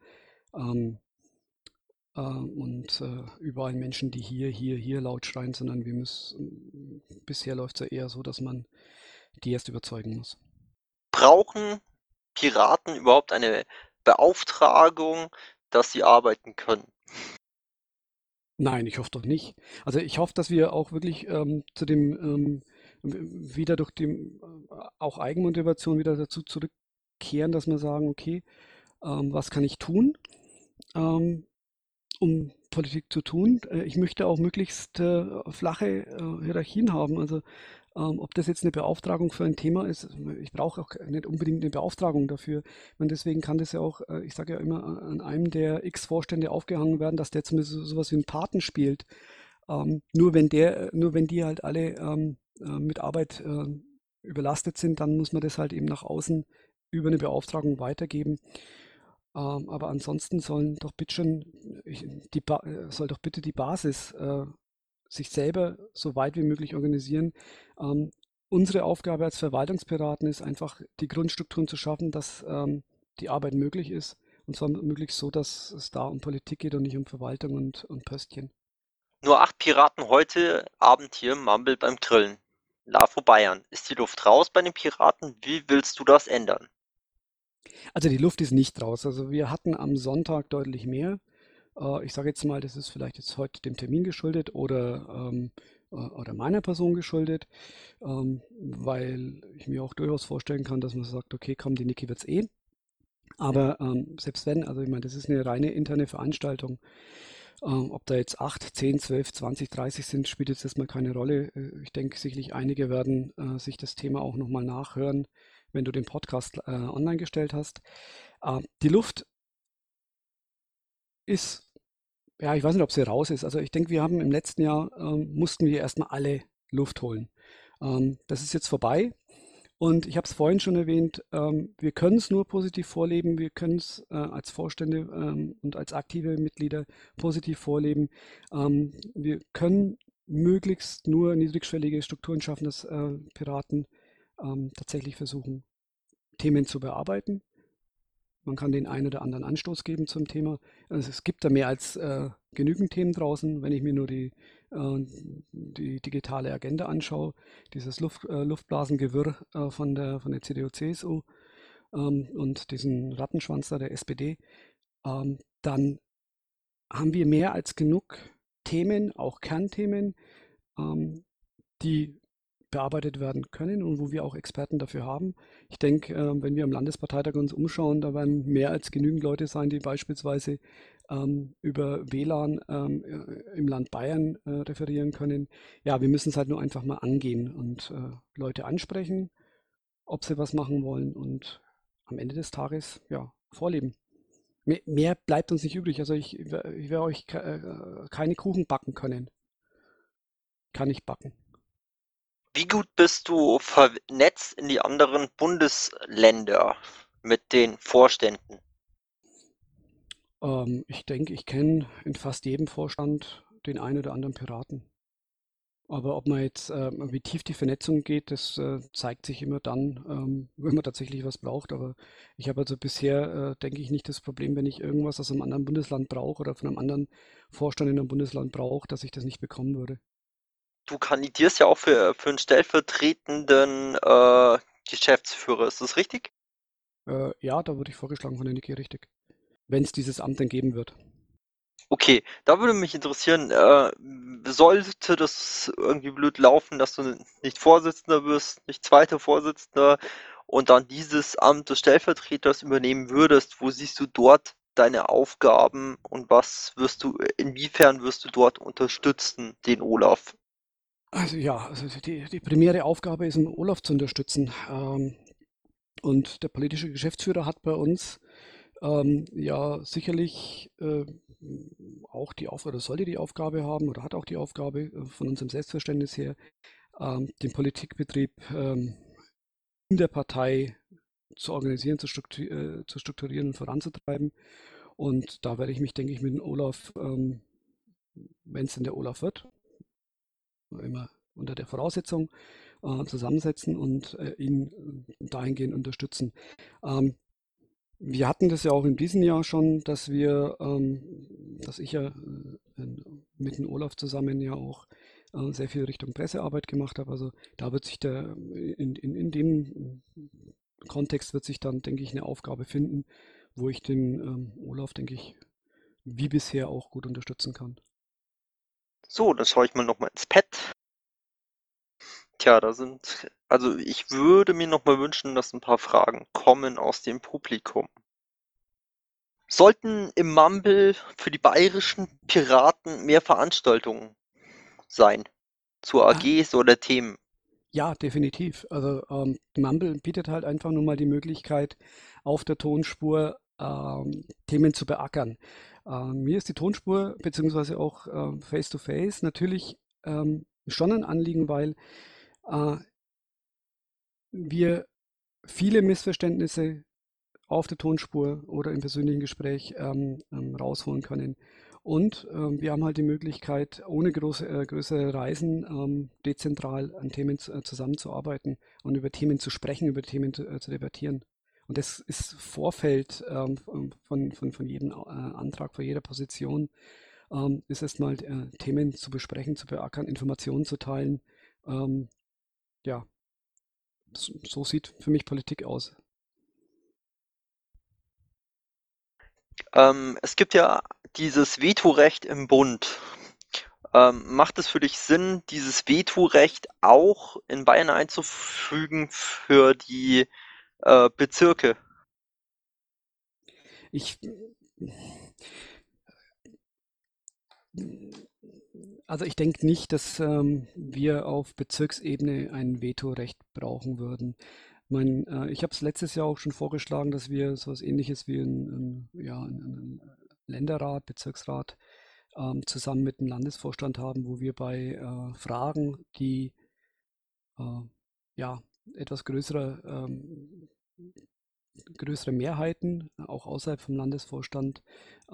und überall Menschen, die hier laut schreien, sondern bisher läuft es ja eher so, dass man die erst überzeugen muss. brauchen Piraten überhaupt eine Beauftragung, dass sie arbeiten können? Nein, ich hoffe doch nicht. Also ich hoffe, dass wir auch wirklich zu dem wieder durch die auch Eigenmotivation wieder dazu zurückkehren, dass wir sagen, okay, was kann ich tun, ähm, um Politik zu tun? Ich möchte auch möglichst flache Hierarchien haben. Also ob das jetzt eine Beauftragung für ein Thema ist, ich brauche auch nicht unbedingt eine Beauftragung dafür. Und deswegen kann das ja auch, ich sage ja immer, an einem der X-Vorstände aufgehangen werden, dass der zumindest sowas wie einen Paten spielt. Nur wenn die halt alle mit Arbeit überlastet sind, dann muss man das halt eben nach außen über eine Beauftragung weitergeben. Aber ansonsten sollen doch bitte schon, soll doch bitte die Basis sich selber so weit wie möglich organisieren. Ähm, Unsere Aufgabe als Verwaltungspiraten ist einfach, die Grundstrukturen zu schaffen, dass die Arbeit möglich ist. Und zwar möglichst so, dass es da um Politik geht und nicht um Verwaltung und Pöstchen. Nur 8 Piraten heute Abend hier im Mumble beim Grillen. LAVO Bayern. Ist die Luft raus bei den Piraten? Wie willst du das ändern? Also die Luft ist nicht raus. Also wir hatten am Sonntag deutlich mehr. Ich sage jetzt mal, das ist vielleicht jetzt heute dem Termin geschuldet oder meiner Person geschuldet, weil ich mir auch durchaus vorstellen kann, dass man sagt, okay, komm, die Niki wird's eh. Aber selbst wenn, also ich meine, das ist eine reine interne Veranstaltung. Ob da jetzt 8, 10, 12, 20, 30 sind, spielt jetzt erstmal keine Rolle. Ich denke, sicherlich einige werden sich das Thema auch nochmal nachhören, wenn du den Podcast online gestellt hast. Die Luft ist, ja, ich weiß nicht, ob sie raus ist. Also ich denke, wir haben im letzten Jahr, mussten wir erstmal alle Luft holen. Das ist jetzt vorbei. Und ich habe es vorhin schon erwähnt, wir können es nur positiv vorleben, wir können es als Vorstände und als aktive Mitglieder positiv vorleben. Wir können möglichst nur niedrigschwellige Strukturen schaffen, dass Piraten tatsächlich versuchen, Themen zu bearbeiten. Man kann den einen oder anderen Anstoß geben zum Thema. Also es gibt da mehr als genügend Themen draußen, wenn ich mir nur die digitale Agenda anschaue, dieses Luftblasengewirr von der CDU, CSU und diesen Rattenschwanz da der SPD, dann haben wir mehr als genug Themen, auch Kernthemen, ähm, die bearbeitet werden können und wo wir auch Experten dafür haben. Ich denke, wenn wir am Landesparteitag uns umschauen, da werden mehr als genügend Leute sein, die beispielsweise über WLAN im Land Bayern referieren können. Ja, wir müssen es halt nur einfach mal angehen und Leute ansprechen, ob sie was machen wollen und am Ende des Tages, ja, vorleben. Mehr bleibt uns nicht übrig. Also ich werde euch keine Kuchen backen können. Kann ich backen. Wie gut bist du vernetzt in die anderen Bundesländer mit den Vorständen? Ich denke, ich kenne in fast jedem Vorstand den einen oder anderen Piraten. Aber ob man jetzt, wie tief die Vernetzung geht, das zeigt sich immer dann, wenn man tatsächlich was braucht. Aber ich habe also bisher, denke ich, nicht das Problem, wenn ich irgendwas aus einem anderen Bundesland brauche oder von einem anderen Vorstand in einem Bundesland brauche, dass ich das nicht bekommen würde. Du kandidierst ja auch für einen stellvertretenden Geschäftsführer, ist das richtig? Ja, da wurde ich vorgeschlagen von der Niki, richtig. Wenn es dieses Amt dann geben wird. Okay, da würde mich interessieren, sollte das irgendwie blöd laufen, dass du nicht Vorsitzender wirst, nicht zweiter Vorsitzender und dann dieses Amt des Stellvertreters übernehmen würdest, wo siehst du dort deine Aufgaben und inwiefern wirst du dort unterstützen, den Olaf? Also ja, also die primäre Aufgabe ist, den Olaf zu unterstützen. Und der politische Geschäftsführer hat bei uns ja sicherlich auch die Aufgabe, oder sollte die Aufgabe haben, oder hat auch die Aufgabe von unserem Selbstverständnis her, den Politikbetrieb in der Partei zu organisieren, zu strukturieren und voranzutreiben. Und da werde ich mich, denke ich, mit dem Olaf, wenn es denn der Olaf wird, immer unter der Voraussetzung, zusammensetzen und ihn dahingehend unterstützen. Ähm, Wir hatten das ja auch in diesem Jahr schon, dass ich ja mit dem Olaf zusammen ja auch sehr viel Richtung Pressearbeit gemacht habe. Also da wird sich in dem Kontext wird sich dann, denke ich, eine Aufgabe finden, wo ich den Olaf, denke ich, wie bisher auch gut unterstützen kann. So, dann schaue ich mal nochmal ins Pad. Tja, also ich würde mir nochmal wünschen, dass ein paar Fragen kommen aus dem Publikum. Sollten im Mumble für die bayerischen Piraten mehr Veranstaltungen sein zu Ah, AGs oder Themen? ja, definitiv. Also Mumble bietet halt einfach nur mal die Möglichkeit, auf der Tonspur Themen zu beackern. Mir ist die Tonspur beziehungsweise auch Face-to-Face natürlich schon ein Anliegen, weil äh, wir viele Missverständnisse auf der Tonspur oder im persönlichen Gespräch rausholen können. Und wir haben halt die Möglichkeit, ohne größere Reisen dezentral an Themen zusammenzuarbeiten und über Themen zu sprechen, über Themen zu debattieren. Und das ist Vorfeld von jedem Antrag, von jeder Position, ist erstmal Themen zu besprechen, zu beackern, Informationen zu teilen. Ähm, ja, so sieht für mich Politik aus. Es gibt ja dieses Vetorecht im Bund. Macht es für dich Sinn, dieses Vetorecht auch in Bayern einzufügen für die Bezirke? Ich, also ich denke nicht, dass wir auf Bezirksebene ein Vetorecht brauchen würden. Ich habe es letztes Jahr auch schon vorgeschlagen, dass wir so etwas Ähnliches wie einen Länderrat, Bezirksrat zusammen mit dem Landesvorstand haben, wo wir bei Fragen, die äh, ja, etwas größere Mehrheiten, auch außerhalb vom Landesvorstand,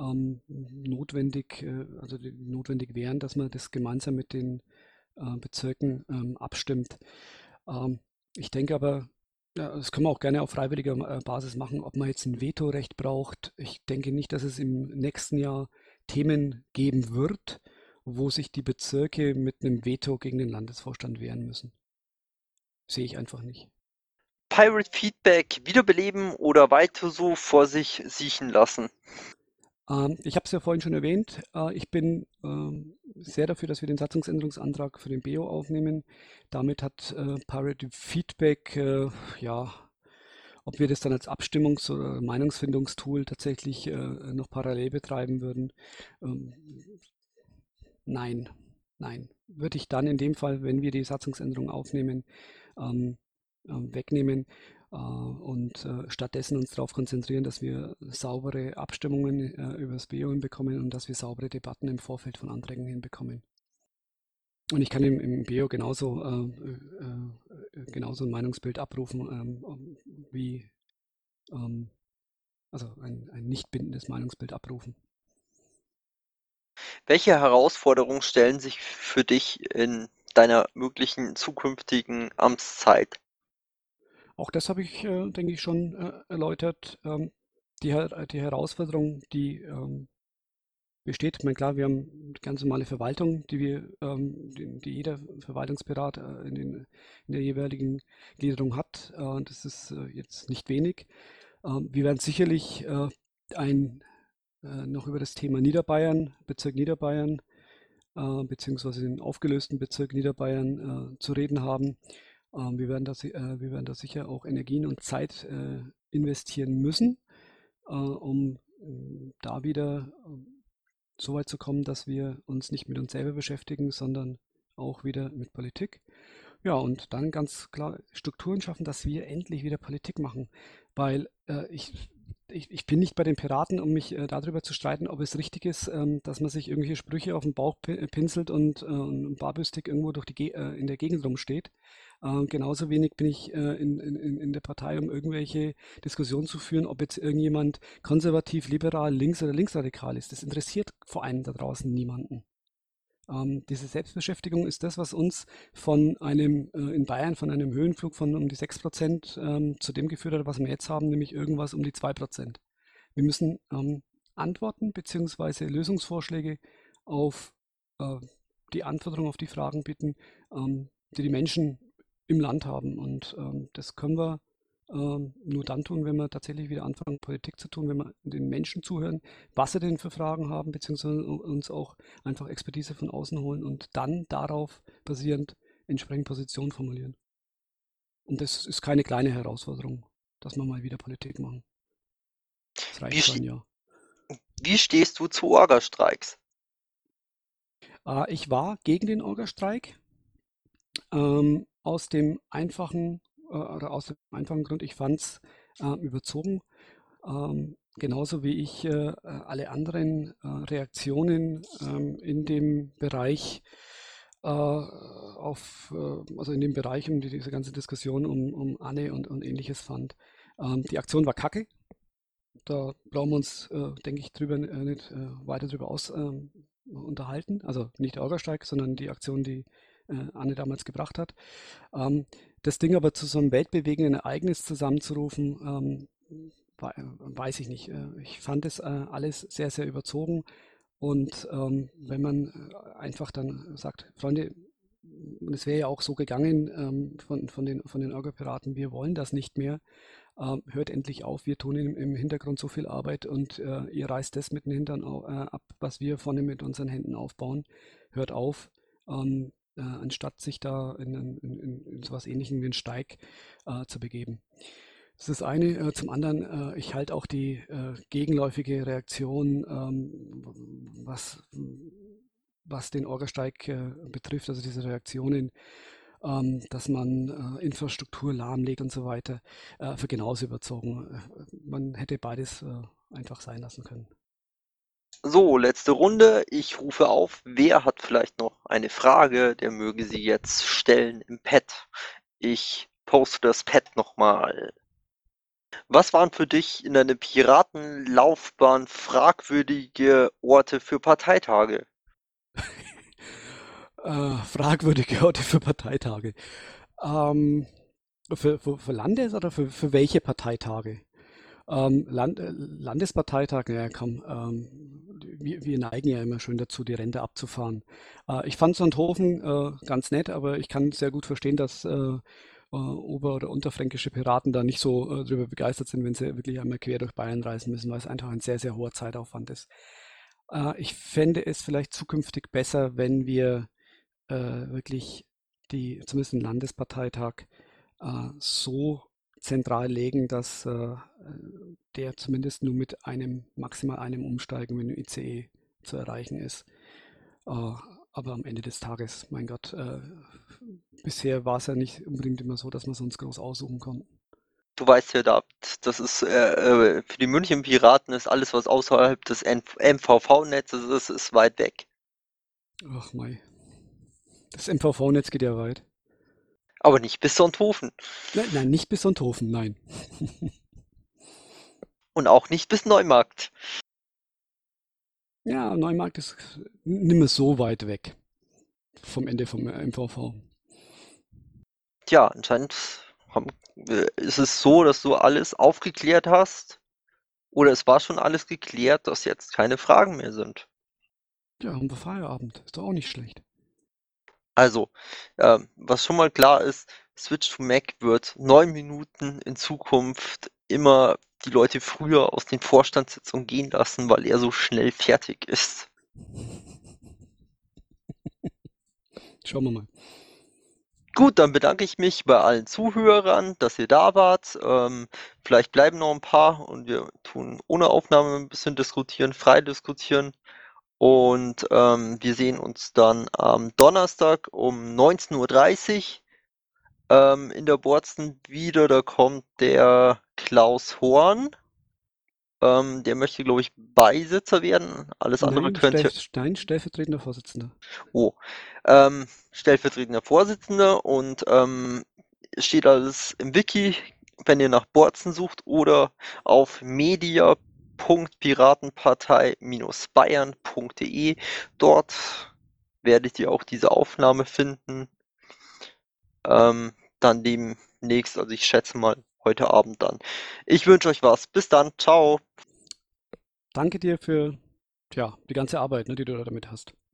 notwendig wären, dass man das gemeinsam mit den Bezirken abstimmt. Ähm, Ich denke aber, ja, das können wir auch gerne auf freiwilliger Basis machen, ob man jetzt ein Vetorecht braucht. Ich denke nicht, dass es im nächsten Jahr Themen geben wird, wo sich die Bezirke mit einem Veto gegen den Landesvorstand wehren müssen. Sehe ich einfach nicht. Pirate Feedback wiederbeleben oder weiter so vor sich siechen lassen? Ich habe es ja vorhin schon erwähnt. Ich bin sehr dafür, dass wir den Satzungsänderungsantrag für den BEO aufnehmen. Damit hat Pirate Feedback, ja, ob wir das dann als Abstimmungs- oder Meinungsfindungstool tatsächlich noch parallel betreiben würden, ähm, nein, nein. Würde ich dann in dem Fall, wenn wir die Satzungsänderung aufnehmen, ähm, wegnehmen und stattdessen uns darauf konzentrieren, dass wir saubere Abstimmungen über das BO hinbekommen und dass wir saubere Debatten im Vorfeld von Anträgen hinbekommen. Und ich kann im BO genauso ein Meinungsbild abrufen, wie also ein nicht bindendes Meinungsbild abrufen. Welche Herausforderungen stellen sich für dich in deiner möglichen zukünftigen Amtszeit? Auch das habe ich, denke ich, schon erläutert. Die Herausforderung, die besteht, ich meine, klar, wir haben eine ganz normale Verwaltung, die jeder Verwaltungsberater in der jeweiligen Gliederung hat. Das ist jetzt nicht wenig. Wir werden sicherlich noch über das Thema Niederbayern, Bezirk Niederbayern, beziehungsweise den aufgelösten Bezirk Niederbayern zu reden haben. Wir werden da sicher auch Energien und Zeit investieren müssen, um da wieder so weit zu kommen, dass wir uns nicht mit uns selber beschäftigen, sondern auch wieder mit Politik. Ja, und dann ganz klar Strukturen schaffen, dass wir endlich wieder Politik machen. Weil ich bin nicht bei den Piraten, um mich darüber zu streiten, ob es richtig ist, dass man sich irgendwelche Sprüche auf den Bauch pinselt und barbüstig irgendwo in der Gegend rumsteht. Genauso wenig bin ich in der Partei, um irgendwelche Diskussionen zu führen, ob jetzt irgendjemand konservativ, liberal, links oder linksradikal ist. Das interessiert vor allem da draußen niemanden. Diese Selbstbeschäftigung ist das, was uns in Bayern von einem Höhenflug von um die 6% zu dem geführt hat, was wir jetzt haben, nämlich irgendwas um die 2%. Wir müssen Antworten bzw. Lösungsvorschläge auf äh, die Anforderungen, auf die Fragen bitten, die die Menschen im Land haben. Und das können wir nur dann tun, wenn wir tatsächlich wieder anfangen, Politik zu tun, wenn wir den Menschen zuhören, was sie denn für Fragen haben, beziehungsweise uns auch einfach Expertise von außen holen und dann darauf basierend entsprechend Positionen formulieren. Und das ist keine kleine Herausforderung, dass wir mal wieder Politik machen. Das Wie, reicht für ste ein Jahr. wie stehst du zu Orgastreiks? Ich war gegen den Orgastreik, aus dem einfachen Grund, ich fand es überzogen. Genauso wie ich alle anderen Reaktionen in dem Bereich also in dem Bereich um diese ganze Diskussion um Anne und ähnliches fand. Die Aktion war kacke. Da brauchen wir uns, denke ich, nicht weiter drüber unterhalten. Also nicht der Orgastreik, sondern die Aktion, die Anne damals gebracht hat. Das Ding aber zu so einem weltbewegenden Ereignis zusammenzurufen, weiß ich nicht. Ich fand es alles sehr, sehr überzogen. Und wenn man einfach dann sagt, Freunde, und es wäre ja auch so gegangen von den Orga-Piraten, wir wollen das nicht mehr, hört endlich auf, wir tun im Hintergrund so viel Arbeit und ihr reißt das mit den Hintern ab, was wir vorne mit unseren Händen aufbauen. Hört auf, anstatt sich da in sowas Ähnlichem wie einen Steig zu begeben. Das ist das eine. Zum anderen, ich halte auch die gegenläufige Reaktion, was den Orgasteig betrifft, also diese Reaktionen, dass man Infrastruktur lahmlegt und so weiter, für genauso überzogen. Man hätte beides einfach sein lassen können. So, letzte Runde. Ich rufe auf. Wer hat vielleicht noch eine Frage? Der möge sie jetzt stellen im Pad. Ich poste das Pad nochmal. Was waren für dich in deiner Piratenlaufbahn fragwürdige Orte für Parteitage? Fragwürdige Orte für Parteitage. Ähm, für Landes- oder für welche Parteitage? Landesparteitag, naja, komm, wir neigen ja immer schön dazu, die Ränder abzufahren. Ich fand Sonthofen ganz nett, aber ich kann sehr gut verstehen, dass ober- oder unterfränkische Piraten da nicht so drüber begeistert sind, wenn sie wirklich einmal quer durch Bayern reisen müssen, weil es einfach ein sehr, sehr hoher Zeitaufwand ist. Ich fände es vielleicht zukünftig besser, wenn wir wirklich zumindest den Landesparteitag so zentral legen, dass der zumindest nur mit maximal einem Umsteigen mit dem ICE zu erreichen ist. Aber am Ende des Tages, mein Gott, bisher war es ja nicht unbedingt immer so, dass wir es uns groß aussuchen konnten. Du weißt ja, David, das ist für die München Piraten ist alles, was außerhalb des MVV-Netzes ist weit weg. Ach mei, das MVV-Netz geht ja weit. Aber nicht bis Sonthofen Nein, nein, nicht bis Sonthofen, nein. und auch nicht bis Neumarkt. Ja, Neumarkt ist nicht mehr so weit weg vom Ende vom MVV. Tja, anscheinend ist es so, dass du alles aufgeklärt hast oder es war schon alles geklärt, dass jetzt keine Fragen mehr sind. Ja, haben wir Feierabend. Ist doch auch nicht schlecht. Also, was schon mal klar ist, Switch to Mac wird 9 Minuten in Zukunft immer die Leute früher aus den Vorstandssitzungen gehen lassen, weil er so schnell fertig ist. Schauen wir mal. Gut, dann bedanke ich mich bei allen Zuhörern, dass ihr da wart. Vielleicht bleiben noch ein paar und wir tun ohne Aufnahme ein bisschen diskutieren, frei diskutieren. Und wir sehen uns dann am Donnerstag um 19:30 Uhr in der Borzen wieder. Da kommt der Klaus Horn. Der möchte, glaube ich, Beisitzer werden. Alles andere könnte. Nein, stellvertretender Vorsitzender. Oh, stellvertretender Vorsitzender und steht alles im Wiki, wenn ihr nach Borzen sucht oder auf media.piratenpartei-bayern.de. Dort werdet ihr auch diese Aufnahme finden. Dann demnächst, also ich schätze mal heute Abend dann. Ich wünsche euch was. Bis dann. Ciao. Danke dir für die ganze Arbeit, ne, die du damit hast.